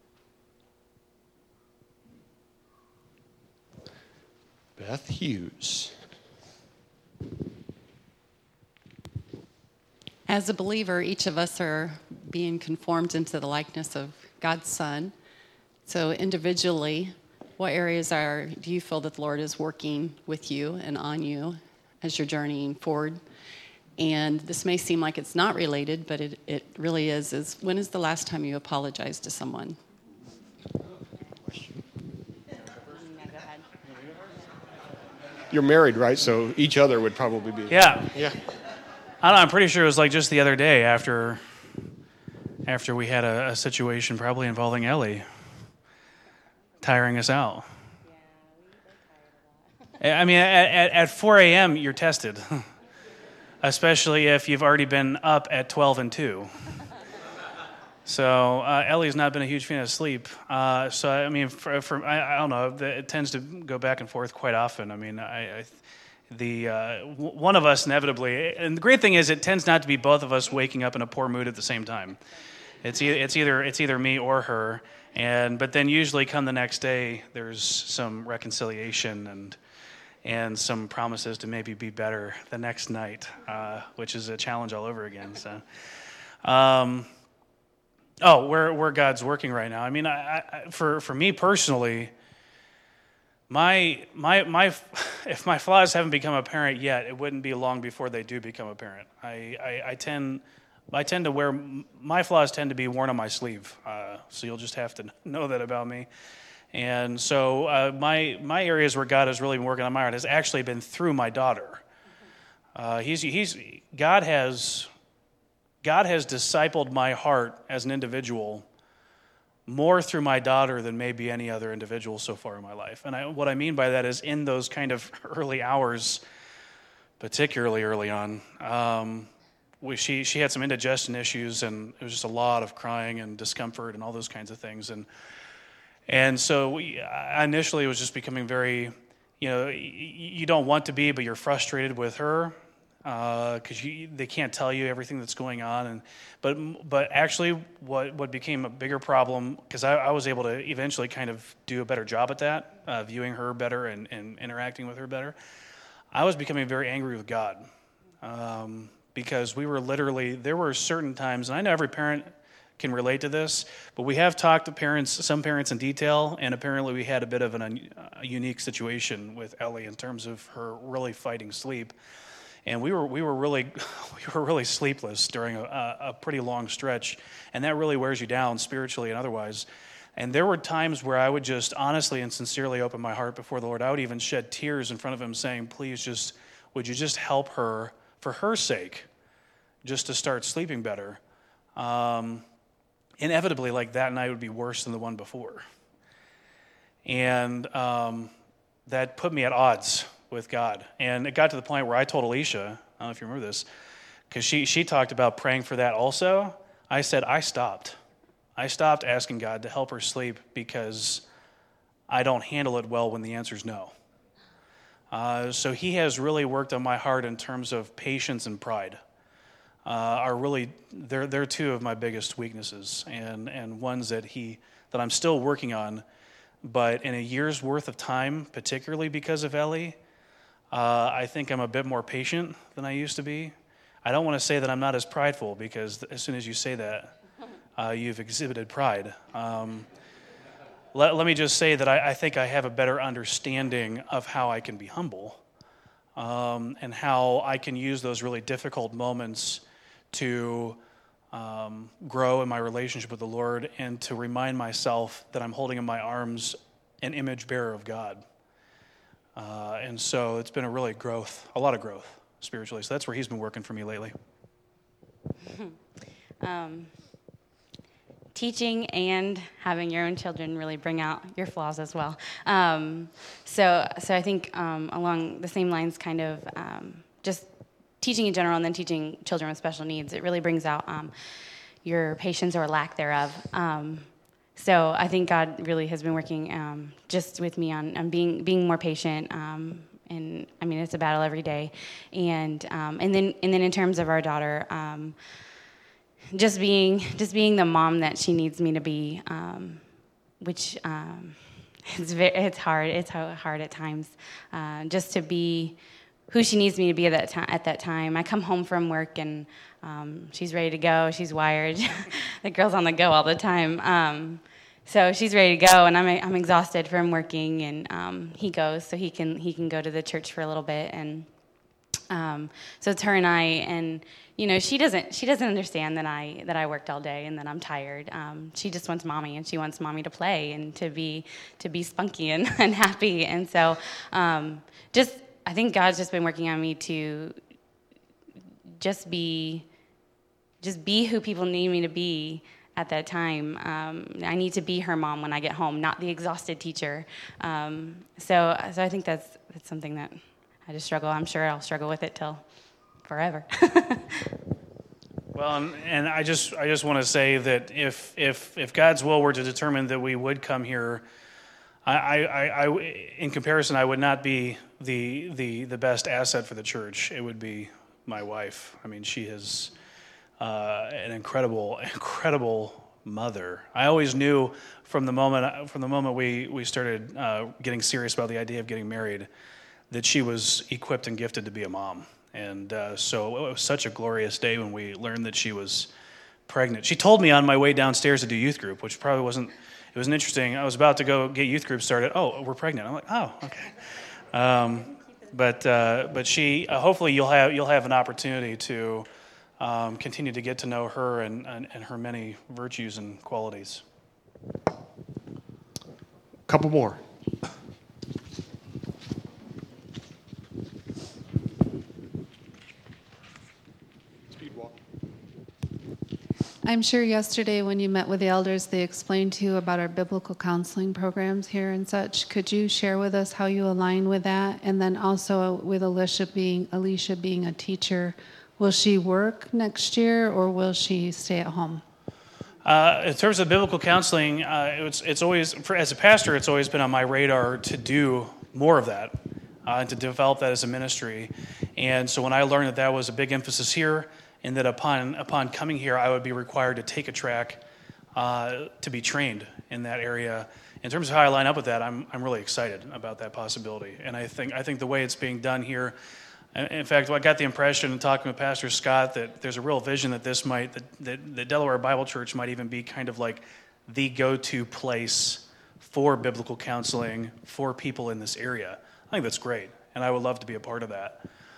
Beth Hughes. As a believer, each of us are being conformed into the likeness of God's Son. So individually, what areas are do you feel that the Lord is working with you and on you as you're journeying forward? And this may seem like it's not related, but it, it really is, is when is the last time you apologized to someone? You're married, right? So each other would probably be. Yeah. Yeah. I don't know, I'm pretty sure it was like just the other day after after we had a, a situation probably involving Ellie tiring us out. I mean, at, at, at four a.m., you're tested. especially if you've already been up at twelve and two. So uh, Ellie's not been a huge fan of sleep. Uh, so I mean, for, for I, I don't know, it tends to go back and forth quite often. I mean, I, I the uh, w- one of us inevitably, and the great thing is, it tends not to be both of us waking up in a poor mood at the same time. It's e- it's either it's either me or her, and but then usually come the next day, there's some reconciliation and and some promises to maybe be better the next night, uh, which is a challenge all over again. So. Um, Oh, where where God's working right now. I mean, I, I, for for me personally, my my my if my flaws haven't become apparent yet, it wouldn't be long before they do become apparent. I I, I tend I tend to wear my flaws tend to be worn on my sleeve. Uh, so you'll just have to know that about me. And so uh, my my areas where God has really been working on my heart has actually been through my daughter. Uh, he's he's God has. God has discipled my heart as an individual more through my daughter than maybe any other individual so far in my life. And I, what I mean by that is in those kind of early hours, particularly early on, um, we, she, she had some indigestion issues, and it was just a lot of crying and discomfort and all those kinds of things. And and so we, I initially was just becoming very, you know, you don't want to be, but you're frustrated with her. Because uh, they can't tell you everything that's going on, and but but actually, what what became a bigger problem, because I, I was able to eventually kind of do a better job at that, uh, viewing her better and, and interacting with her better. I was becoming very angry with God, um, because we were literally there were certain times, and I know every parent can relate to this, but we have talked to parents, some parents in detail, and apparently we had a bit of an, a unique situation with Ellie in terms of her really fighting sleep. And we were we were really we were really sleepless during a, a pretty long stretch, and that really wears you down spiritually and otherwise. And there were times where I would just honestly and sincerely open my heart before the Lord. I would even shed tears in front of Him, saying, "Please, just would you just help her for her sake, just to start sleeping better." Um, inevitably, like that night would be worse than the one before, and um, that put me at odds with God. And it got to the point where I told Alicia, I don't know if you remember this, because she, she talked about praying for that also. I said, I stopped. I stopped asking God to help her sleep because I don't handle it well when the answer's no. Uh, so He has really worked on my heart in terms of patience and pride. Uh, are really, they're, they're two of my biggest weaknesses, and, and ones that he that I'm still working on. But in a year's worth of time, particularly because of Ellie, Uh, I think I'm a bit more patient than I used to be. I don't want to say that I'm not as prideful, because as soon as you say that, uh, you've exhibited pride. Um, let, let me just say that I, I think I have a better understanding of how I can be humble, um, and how I can use those really difficult moments to um, grow in my relationship with the Lord, and to remind myself that I'm holding in my arms an image bearer of God. Uh, and so it's been a really growth, a lot of growth spiritually. So that's where He's been working for me lately. Um, teaching and having your own children really bring out your flaws as well. Um, so, so I think um, along the same lines, kind of um, just teaching in general, and then teaching children with special needs, it really brings out um, your patience or lack thereof. Um, So I think God really has been working um, just with me on, on being being more patient, um, and I mean it's a battle every day, and um, and then and then in terms of our daughter, um, just being just being the mom that she needs me to be, um, which um, it's very, it's hard it's hard at times, uh, just to be who she needs me to be at that time. At that time, I come home from work and um, she's ready to go. She's wired. The girl's on the go all the time. Um, so she's ready to go, and I'm I'm exhausted from working. And um, he goes, so he can he can go to the church for a little bit. And um, so it's her and I. And you know, she doesn't she doesn't understand that I that I worked all day and that I'm tired. Um, she just wants mommy, and she wants mommy to play and to be to be spunky and, and happy. And so um, just. I think God's just been working on me to just be, just be who people need me to be at that time. Um, I need to be her mom when I get home, not the exhausted teacher. Um, so, so I think that's that's something that I just struggle. I'm sure I'll struggle with it till forever. Well, and, and I just I just want to say that if if if God's will were to determine that we would come here, I, I, I in comparison I would not be the the the best asset for the church. It would be my wife. I mean, she is uh, an incredible incredible mother. I always knew from the moment from the moment we we started uh, getting serious about the idea of getting married that she was equipped and gifted to be a mom. And uh, so it was such a glorious day when we learned that she was pregnant. She told me on my way downstairs to do youth group, which probably wasn't, it was an interesting, I was about to go get youth group started. Oh, we're pregnant. I'm like, oh, okay. Um, but uh, but she, uh, hopefully you'll have you'll have an opportunity to um, continue to get to know her and, and, and her many virtues and qualities. Couple more. I'm sure yesterday when you met with the elders, they explained to you about our biblical counseling programs here and such. Could you share with us how you align with that? And then also with Alicia being Alicia being a teacher, will she work next year or will she stay at home? Uh, in terms of biblical counseling, uh, it's it's always for, as a pastor, it's always been on my radar to do more of that, uh, and to develop that as a ministry. And so when I learned that that was a big emphasis here, and that upon upon coming here, I would be required to take a track uh, to be trained in that area. In terms of how I line up with that, I'm I'm really excited about that possibility. And I think I think the way it's being done here, in fact, I got the impression in talking with Pastor Scott that there's a real vision that this might that, that the Delaware Bible Church might even be kind of like the go-to place for biblical counseling for people in this area. I think that's great, and I would love to be a part of that.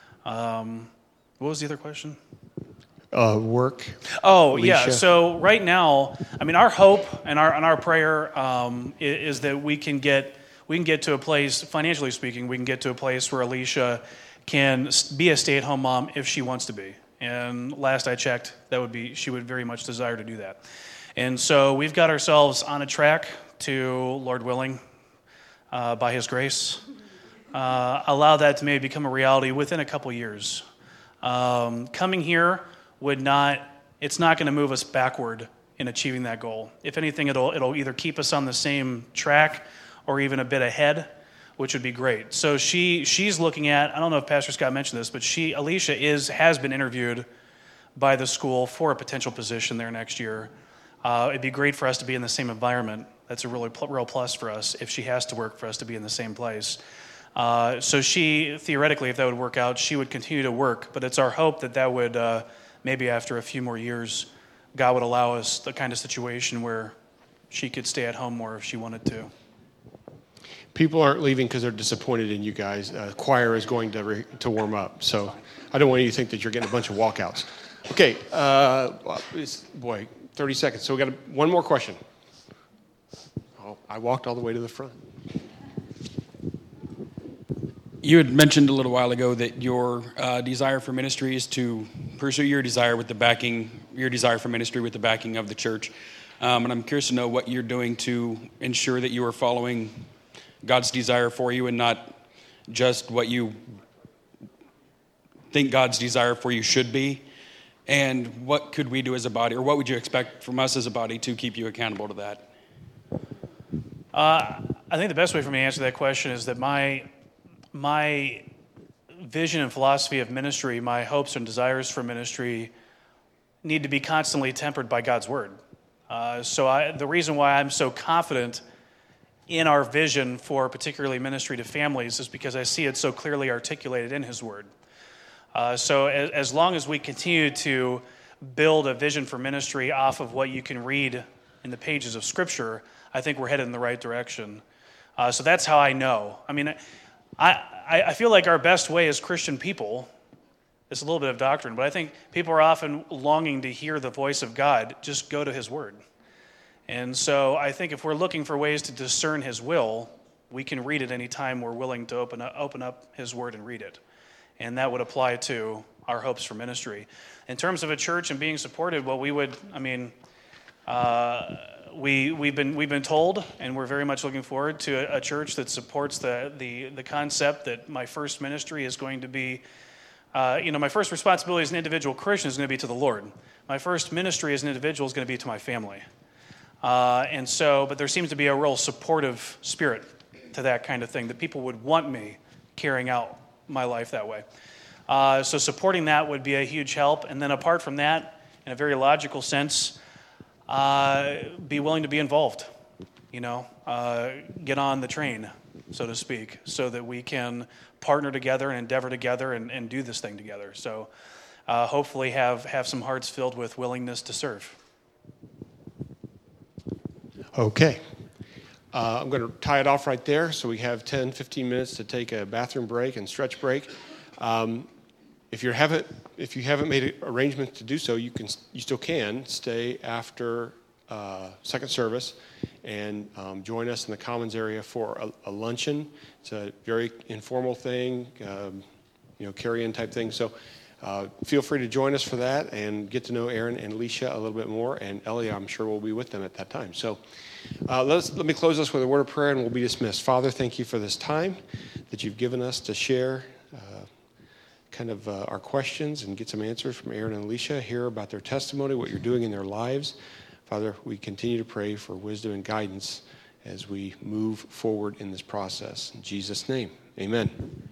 Um, what was the other question? Uh, work. Oh, Alicia. yeah. So right now, I mean, our hope and our and our prayer um, is, is that we can get we can get to a place, financially speaking, we can get to a place where Alicia can be a stay-at-home mom if she wants to be. And last I checked, that would be she would very much desire to do that. And so we've got ourselves on a track to, Lord willing, uh, by His grace, uh, allow that to maybe become a reality within a couple years. Um, coming here would not, it's not going to move us backward in achieving that goal. If anything, it'll it'll either keep us on the same track or even a bit ahead, which would be great. So she she's looking at, I don't know if Pastor Scott mentioned this, but she, Alicia, is has been interviewed by the school for a potential position there next year. Uh, it'd be great for us to be in the same environment. That's a really pl- real plus for us if she has to work for us to be in the same place. Uh, so she, theoretically, if that would work out, she would continue to work, but it's our hope that that would, uh, maybe after a few more years, God would allow us the kind of situation where she could stay at home more if she wanted to. People aren't leaving because they're disappointed in you guys. Uh, choir is going to re- to warm up, so I don't want you to think that you're getting a bunch of walkouts. Okay, uh, it's, boy, thirty seconds. So we got a, one more question. Oh, I walked all the way to the front. You had mentioned a little while ago that your uh, desire for ministry is to pursue your desire with the backing, your desire for ministry with the backing of the church. Um, and I'm curious to know what you're doing to ensure that you are following God's desire for you and not just what you think God's desire for you should be. And what could we do as a body, or what would you expect from us as a body to keep you accountable to that? Uh, I think the best way for me to answer that question is that my my vision and philosophy of ministry, my hopes and desires for ministry, need to be constantly tempered by God's word. Uh, so I, the reason why I'm so confident in our vision for particularly ministry to families is because I see it so clearly articulated in His word. Uh, so as, as long as we continue to build a vision for ministry off of what you can read in the pages of Scripture, I think we're headed in the right direction. Uh, so that's how I know. I mean, I, I feel like our best way as Christian people, it's a little bit of doctrine, but I think people are often longing to hear the voice of God. Just go to His word. And so I think if we're looking for ways to discern His will, we can read it any time we're willing to open up, open up His word and read it. And that would apply to our hopes for ministry. In terms of a church and being supported, well, we would, I mean, uh, we, we've been we've been told, and we're very much looking forward to a, a church that supports the, the, the concept that my first ministry is going to be uh, you know, my first responsibility as an individual Christian is going to be to the Lord. My first ministry as an individual is going to be to my family. Uh, and so, but there seems to be a real supportive spirit to that kind of thing, that people would want me carrying out my life that way. Uh, so supporting that would be a huge help. And then apart from that, in a very logical sense, uh, be willing to be involved, you know, uh, get on the train, so to speak, so that we can partner together and endeavor together and, and do this thing together. So uh, hopefully have, have some hearts filled with willingness to serve. Okay. Uh, I'm going to tie it off right there. So we have ten, fifteen minutes to take a bathroom break and stretch break. Um, if you haven't, if you haven't made arrangements to do so, you can, you still can stay after uh, second service and um, join us in the Commons area for a, a luncheon. It's a very informal thing, um, you know, carry-in type thing. So uh, feel free to join us for that and get to know Aaron and Alicia a little bit more. And Ellie, I'm sure, will be with them at that time. So uh, let's, let me close this with a word of prayer and we'll be dismissed. Father, thank you for this time that you've given us to share uh, kind of uh, our questions and get some answers from Aaron and Alicia, hear about their testimony, what you're doing in their lives. Father, we continue to pray for wisdom and guidance as we move forward in this process. In Jesus' name, amen.